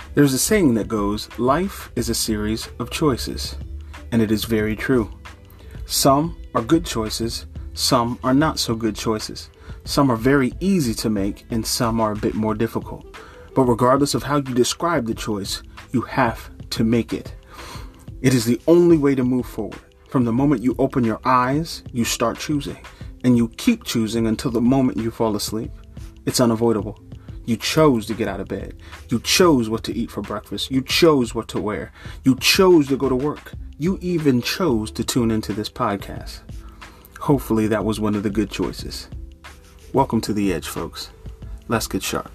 There's a saying that goes, life is a series of choices, and it is very true. Some are good choices, some are not so good choices. Some are very easy to make, and some are a bit more difficult. But regardless of how you describe the choice, you have to make it. It is the only way to move forward. From the moment you open your eyes, you start choosing, and you keep choosing until the moment you fall asleep. It's unavoidable. You chose to get out of bed. You chose what to eat for breakfast. You chose what to wear. You chose to go to work. You even chose to tune into this podcast. Hopefully that was one of the good choices. Welcome to The Edge, folks. Let's get sharp.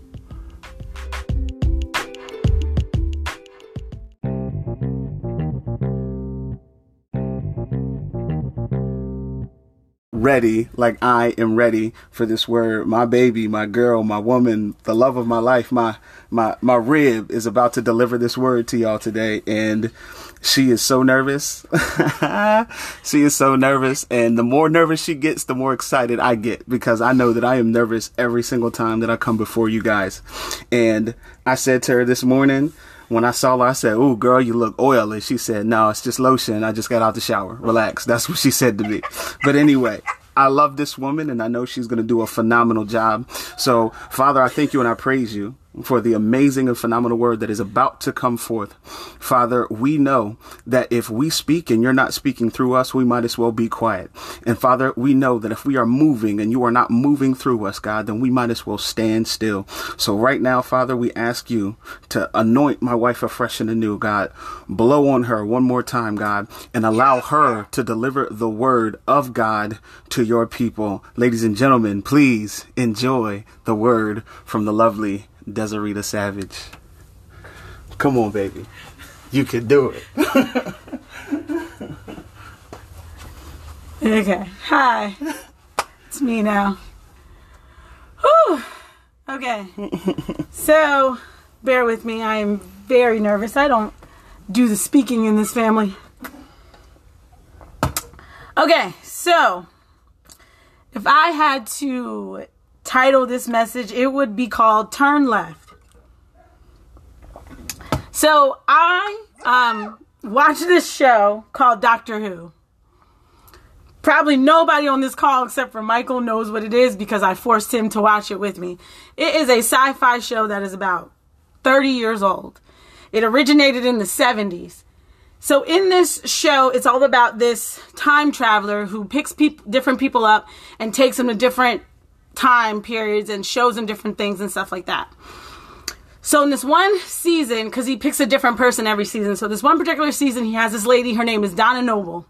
Ready, like I am ready for this word. My baby, my girl, my woman, the love of my life, my rib is about to deliver this word to y'all today, and she is so nervous. She is so nervous, and the more nervous she gets, the more excited I get, because I know that I am nervous every single time that I come before you guys. And I said to her this morning, when I saw her, I said, "Ooh, girl, you look oily." She said, "No, it's just lotion. I just got out the shower. Relax." That's what she said to me. But anyway, I love this woman, and I know she's going to do a phenomenal job. So, Father, I thank you and I praise you for the amazing and phenomenal word that is about to come forth. Father, we know that if we speak and you're not speaking through us, we might as well be quiet. And Father, we know that if we are moving and you are not moving through us, God, then we might as well stand still. So right now, Father, we ask you to anoint my wife afresh and anew, God. Blow on her one more time, God, and allow her to deliver the word of God to your people. Ladies and gentlemen, please enjoy the word from the lovely Desirita Savage. Come on, baby. You can do it. Okay. Hi. It's me now. Whew. Okay. So, bear with me. I am very nervous. I don't do the speaking in this family. Okay. So, if I had to title this message, it would be called Turn Left. So I watched this show called Doctor Who. Probably nobody on this call except for Michael knows what it is because I forced him to watch it with me. It is a sci-fi show that is about 30 years old. It originated in the 70s. So in this show, it's all about this time traveler who picks different people up and takes them to different time periods and shows them different things and stuff like that. So in this one season, because he picks a different person every season, so this one particular season he has this lady, her name is Donna Noble,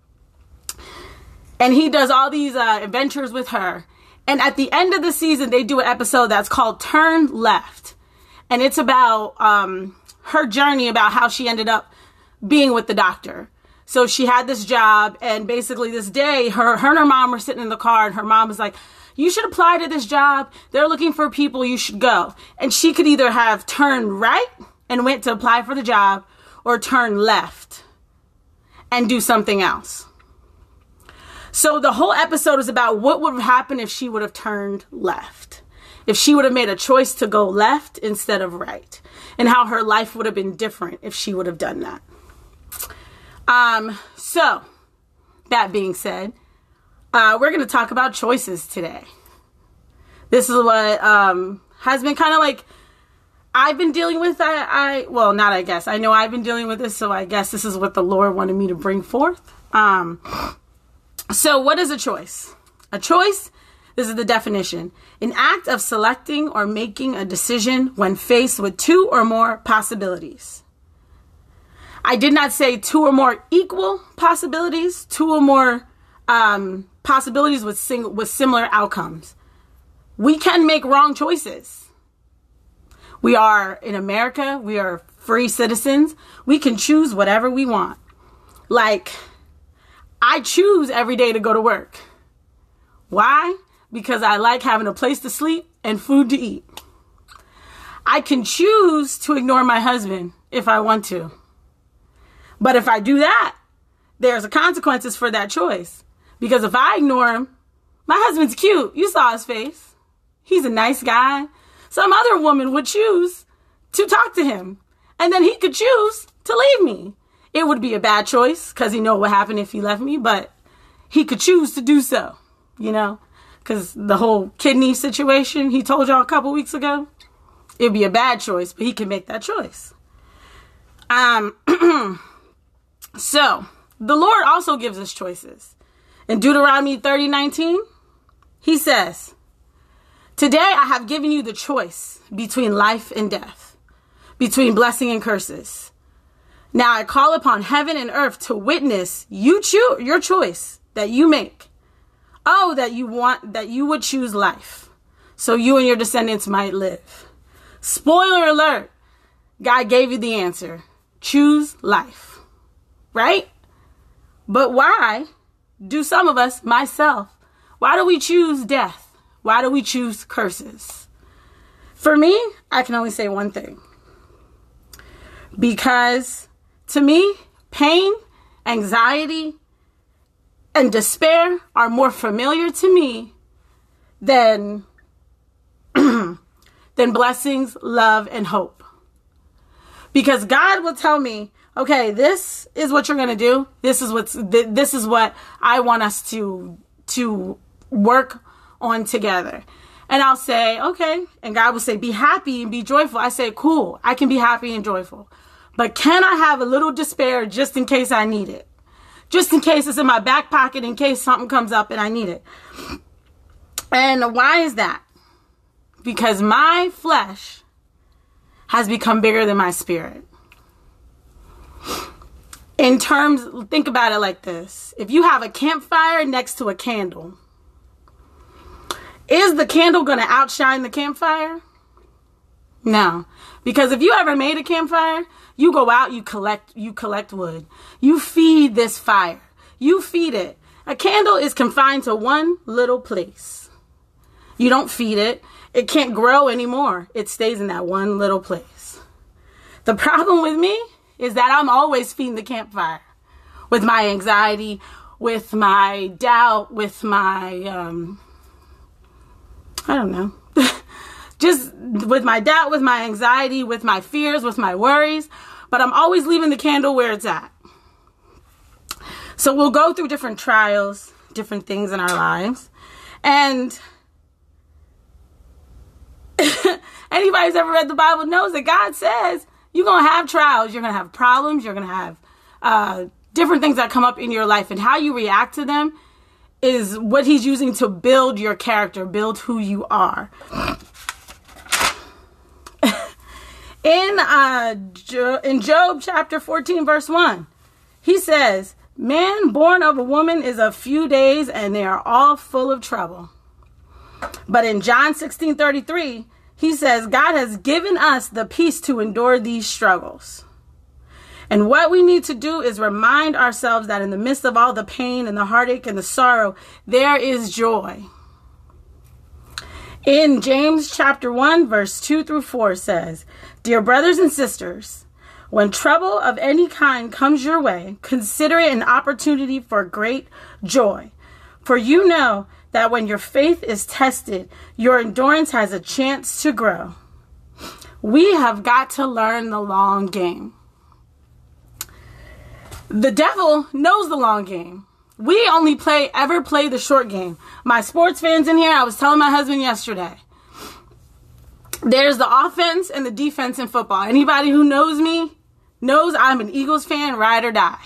and he does all these adventures with her. And at the end of the season they do an episode that's called Turn Left, and it's about her journey, about how she ended up being with the doctor. So she had this job, and basically this day her and her mom were sitting in the car, and her mom was like, "You should apply to this job. They're looking for people. You should go." And she could either have turned right and went to apply for the job, or turn left and do something else. So the whole episode is about what would have happened if she would have turned left. If she would have made a choice to go left instead of right. And how her life would have been different if she would have done that. So that being said, we're going to talk about choices today. This is what has been kind of like I've been dealing with. I know I've been dealing with this, so I guess this is what the Lord wanted me to bring forth. So what is a choice? A choice, this is the definition: an act of selecting or making a decision when faced with two or more possibilities. I did not say two or more equal possibilities, two or more possibilities with similar outcomes. We can make wrong choices. We are in America. We are free citizens. We can choose whatever we want. Like, I choose every day to go to work. Why? Because I like having a place to sleep and food to eat. I can choose to ignore my husband if I want to. But if I do that, there's consequences for that choice. Because if I ignore him, my husband's cute. You saw his face. He's a nice guy. Some other woman would choose to talk to him. And then he could choose to leave me. It would be a bad choice because he know what happened if he left me, but he could choose to do so, you know, because the whole kidney situation he told y'all a couple weeks ago, it'd be a bad choice, but he can make that choice. So the Lord also gives us choices. In Deuteronomy 30:19, he says, today I have given you the choice between life and death, between blessing and curses. Now I call upon heaven and earth to witness your choice that you make. Oh, that you would choose life so you and your descendants might live. Spoiler alert. God gave you the answer. Choose life. Right? But why do some of us, myself, why do we choose death? Why do we choose curses? For me, I can only say one thing. Because to me, pain, anxiety, and despair are more familiar to me than blessings, love, and hope. Because God will tell me, okay, this is what you're going to do. This is what I want us to work on together. And I'll say, okay. And God will say, be happy and be joyful. I say, cool, I can be happy and joyful. But can I have a little despair just in case I need it? Just in case it's in my back pocket, in case something comes up and I need it. And why is that? Because my flesh has become bigger than my spirit. In terms, think about it like this. If you have a campfire next to a candle, is the candle going to outshine the campfire? No. Because if you ever made a campfire, you go out, you collect wood. You feed this fire. You feed it. A candle is confined to one little place. You don't feed it. It can't grow anymore. It stays in that one little place. The problem with me is that I'm always feeding the campfire with my anxiety, with my doubt, with my, I don't know, just with my doubt, with my anxiety, with my fears, with my worries. But I'm always leaving the candle where it's at. So we'll go through different trials, different things in our lives. And anybody who's ever read the Bible knows that God says you're going to have trials. You're going to have problems. You're going to have different things that come up in your life. And how you react to them is what he's using to build your character, build who you are. In Job chapter 14, verse 1, he says, man born of a woman is a few days and they are all full of trouble. But in John 16:33, he says, God has given us the peace to endure these struggles. And what we need to do is remind ourselves that in the midst of all the pain and the heartache and the sorrow, there is joy. In James chapter 1, verse 2 through 4 says, dear brothers and sisters, when trouble of any kind comes your way, consider it an opportunity for great joy. For you know that when your faith is tested, your endurance has a chance to grow. We have got to learn the long game. The devil knows the long game. We only ever play the short game. My sports fans in here, I was telling my husband yesterday, there's the offense and the defense in football. Anybody who knows me knows I'm an Eagles fan, ride or die.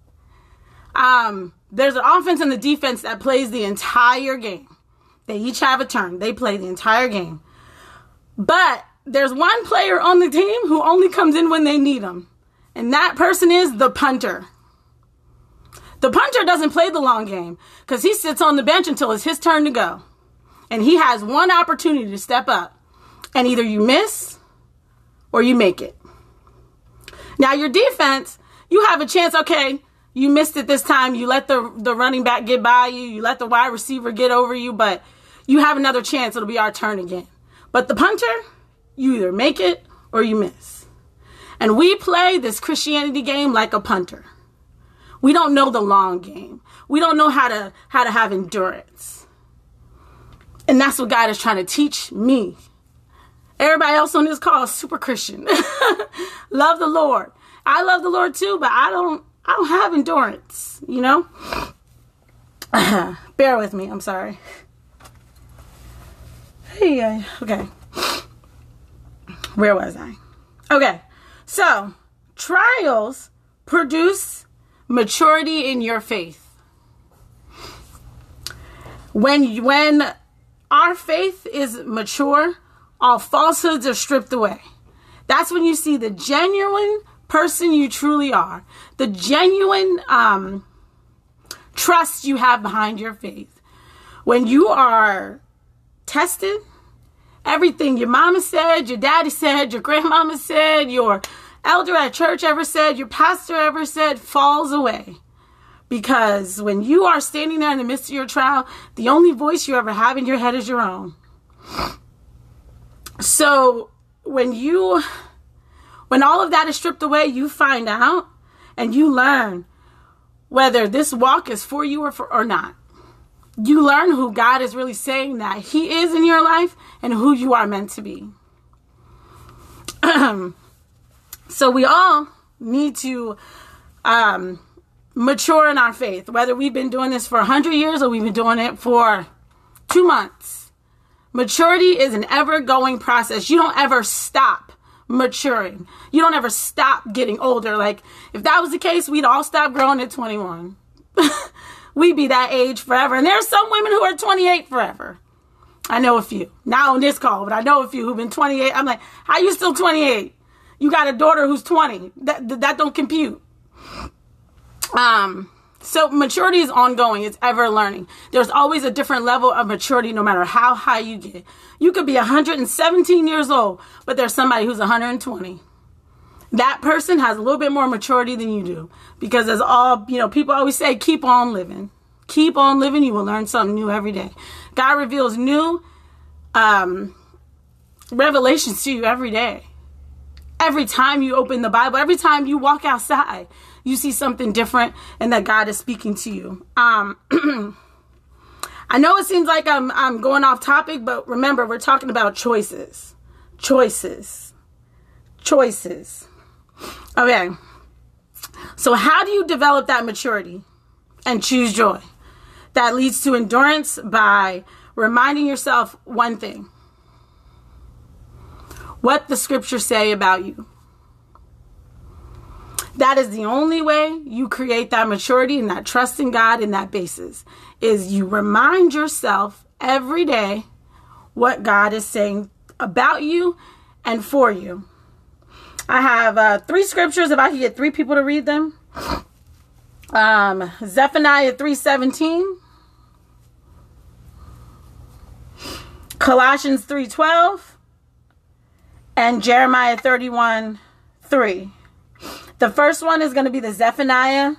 There's an offense and the defense that plays the entire game. They each have a turn. They play the entire game. But there's one player on the team who only comes in when they need him. And that person is the punter. The punter doesn't play the long game because he sits on the bench until it's his turn to go. And he has one opportunity to step up. And either you miss or you make it. Now your defense, you have a chance. Okay, you missed it this time. You let the running back get by you. You let the wide receiver get over you. But you have another chance. It'll be our turn again. But the punter, you either make it or you miss. And we play this Christianity game like a punter. We don't know the long game. We don't know how to have endurance. And that's what God is trying to teach me Everybody else on this call is super Christian. Love the Lord. I love the Lord too, but I don't have endurance, you know? Bear with me. I'm sorry. Hey, okay. Where was I? Okay. So, trials produce maturity in your faith. When our faith is mature, all falsehoods are stripped away. That's when you see the genuine person you truly are, the genuine trust you have behind your faith. When you are tested, everything your mama said, your daddy said, your grandmama said, your elder at church ever said, your pastor ever said, falls away. Because when you are standing there in the midst of your trial, the only voice you ever have in your head is your own. So when all of that is stripped away, you find out and you learn whether this walk is for you or not. You learn who God is really saying that He is in your life and who you are meant to be. So we all need to mature in our faith, whether we've been doing this for 100 years or we've been doing it for 2 months. Maturity is an ever-going process. You don't ever stop maturing. You don't ever stop getting older. Like, if that was the case, we'd all stop growing at 21. We'd be that age forever. And there are some women who are 28 forever. I know a few. Not on this call, but I know a few who've been 28. I'm like, how you still 28? You got a daughter who's 20. That don't compute. So maturity is ongoing. It's ever learning. There's always a different level of maturity no matter how high you get. You could be 117 years old, but there's somebody who's 120. That person has a little bit more maturity than you do. Because as all, people always say, keep on living. Keep on living. You will learn something new every day. God reveals new revelations to you every day. Every time you open the Bible, every time you walk outside, you see something different and that God is speaking to you. I know it seems like I'm going off topic, but remember, we're talking about choices. Choices. Okay. So how do you develop that maturity and choose joy? That leads to endurance by reminding yourself one thing. What the scriptures say about you. That is the only way you create that maturity and that trust in God and that basis. Is you remind yourself every day what God is saying about you and for you. I have 3 scriptures, if I could get 3 people to read them. Zephaniah 3:17. Colossians 3:12. And Jeremiah 31:3. The first one is going to be the Zephaniah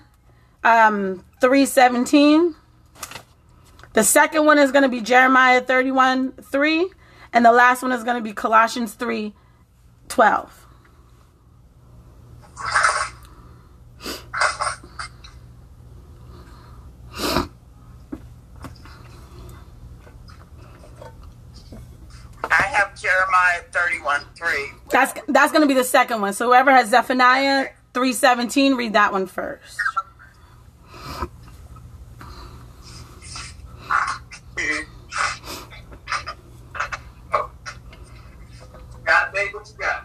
3:17. The second one is going to be Jeremiah 31:3. And the last one is going to be Colossians 3:12. I have Jeremiah 31:3. That's going to be the second one. So whoever has Zephaniah 3:17, read that one first. Got babe, what you got?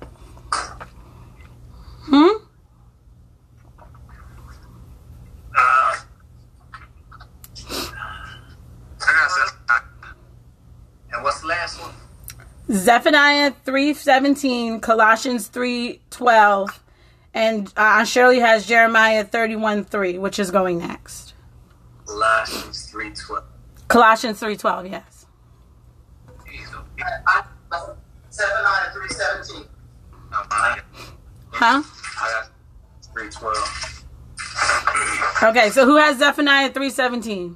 And what's the last one? Zephaniah 3:17, Colossians 3:12, and Shirley has Jeremiah 31:3, which is going next. Colossians 3:12. Colossians 3:12, yes. Zephaniah 3:17. Huh? I got 3:12. Okay, so who has Zephaniah 3:17?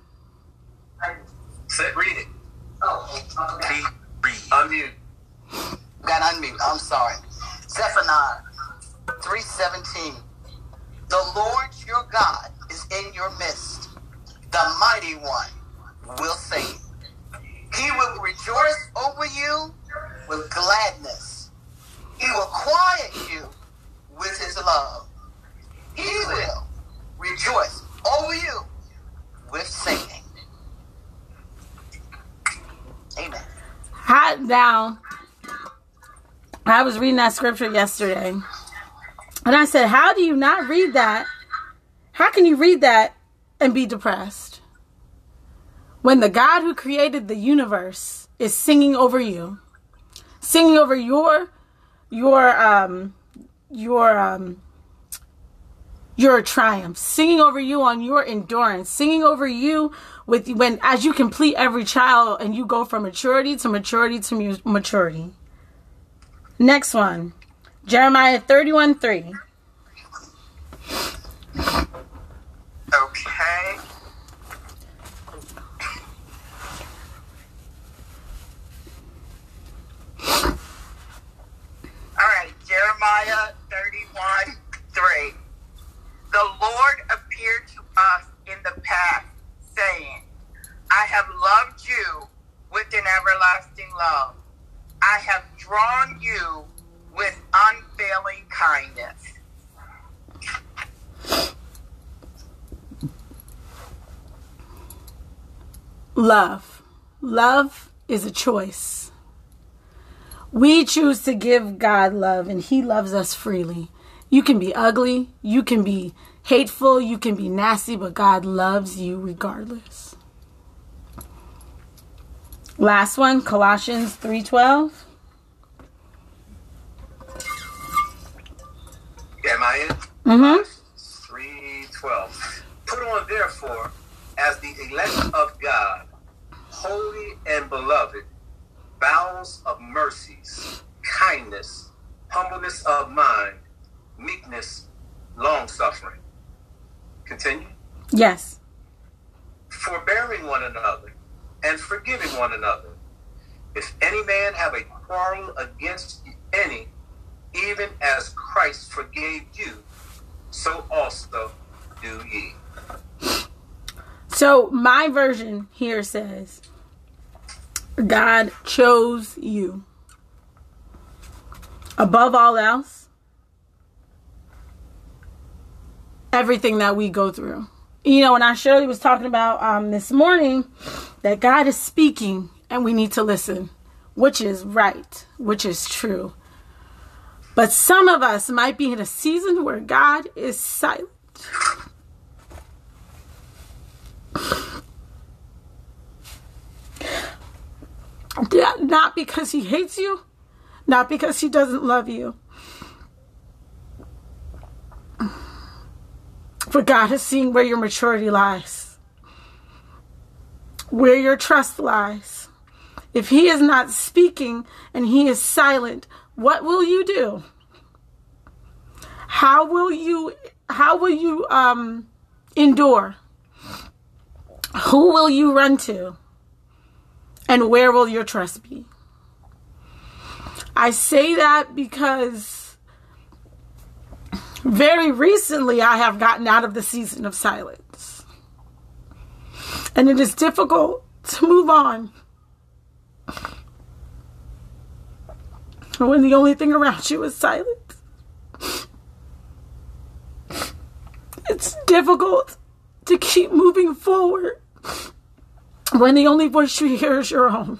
Read it. Oh, okay. Unmute. Got unmute. I'm sorry. Zephaniah 3:17. The Lord your God is in your midst. The mighty one will save. He will rejoice over you with gladness. He will quiet you with his love. He will rejoice over you with singing. Amen. Now, I was reading that scripture yesterday, and I said, how do you not read that? How can you read that and be depressed when the God who created the universe is singing over you, singing over your triumph, singing over you on your endurance, singing over you as you complete every trial and you go from maturity to maturity to maturity. Next one, Jeremiah 31:3. Okay. All right, Jeremiah 31:3. The Lord appeared to us in the past, saying, I have loved you with an everlasting love. I have drawn you with unfailing kindness. Love. Love is a choice. We choose to give God love, and he loves us freely. You can be ugly, you can be hateful, you can be nasty, but God loves you regardless. Last one, Colossians 3:12. Am I in? Mm-hmm. 3:12. Put on therefore, as the elect of God, holy and beloved, bowels of mercies, kindness, humbleness of mind, meekness, long-suffering. Continue. Yes. Forbearing one another and forgiving one another. If any man have a quarrel against any, even as Christ forgave you, so also do ye. So my version here says, God chose you above all else, everything that we go through. You know, when I Shirley was talking about this morning, that God is speaking and we need to listen, which is right, which is true. But some of us might be in a season where God is silent. Not because he hates you, not because he doesn't love you. But God is seeing where your maturity lies, where your trust lies. If he is not speaking and he is silent, what will you do? How will you endure? Who will you run to? And where will your trust be? I say that because very recently I have gotten out of the season of silence. And it is difficult to move on when the only thing around you is silence. It's difficult to keep moving forward when the only voice you hear is your own.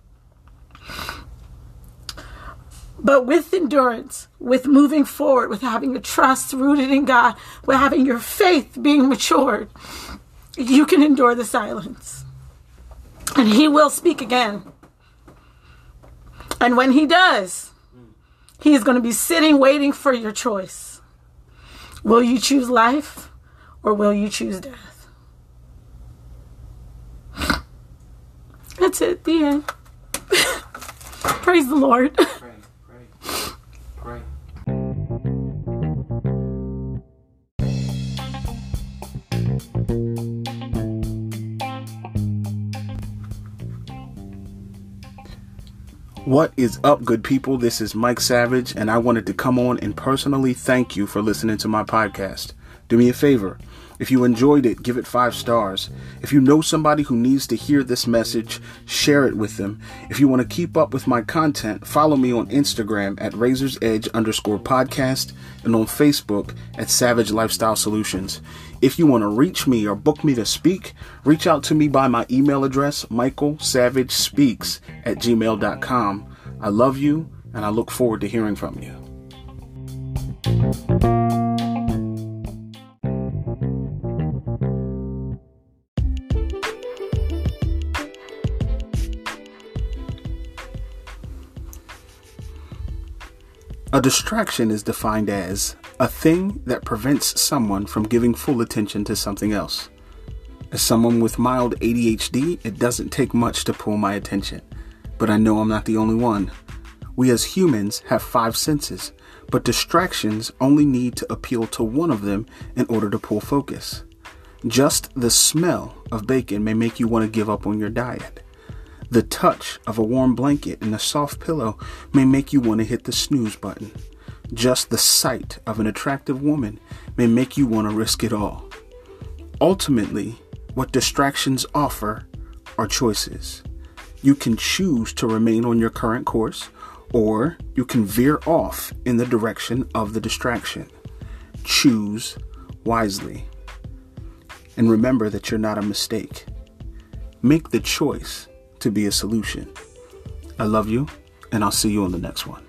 But with endurance, with moving forward, with having a trust rooted in God, with having your faith being matured, you can endure the silence. And he will speak again. And when he does, he is going to be sitting waiting for your choice. Will you choose life or will you choose death? That's it. The end. Praise the Lord. Pray. What is up, good people? This is Mike Savage, and I wanted to come on and personally thank you for listening to my podcast. Do me a favor. If you enjoyed it, give it 5 stars. If you know somebody who needs to hear this message, share it with them. If you want to keep up with my content, follow me on Instagram at razorsedge_podcast and on Facebook at Savage Lifestyle Solutions. If you want to reach me or book me to speak, reach out to me by my email address, michaelsavagespeaks@gmail.com. I love you, and I look forward to hearing from you. A distraction is defined as a thing that prevents someone from giving full attention to something else. As someone with mild ADHD, it doesn't take much to pull my attention, but I know I'm not the only one. We as humans have 5 senses, but distractions only need to appeal to one of them in order to pull focus. Just the smell of bacon may make you want to give up on your diet. The touch of a warm blanket and a soft pillow may make you want to hit the snooze button. Just the sight of an attractive woman may make you want to risk it all. Ultimately, what distractions offer are choices. You can choose to remain on your current course, or you can veer off in the direction of the distraction. Choose wisely. And remember that you're not a mistake. Make the choice to be a solution. I love you, and I'll see you on the next one.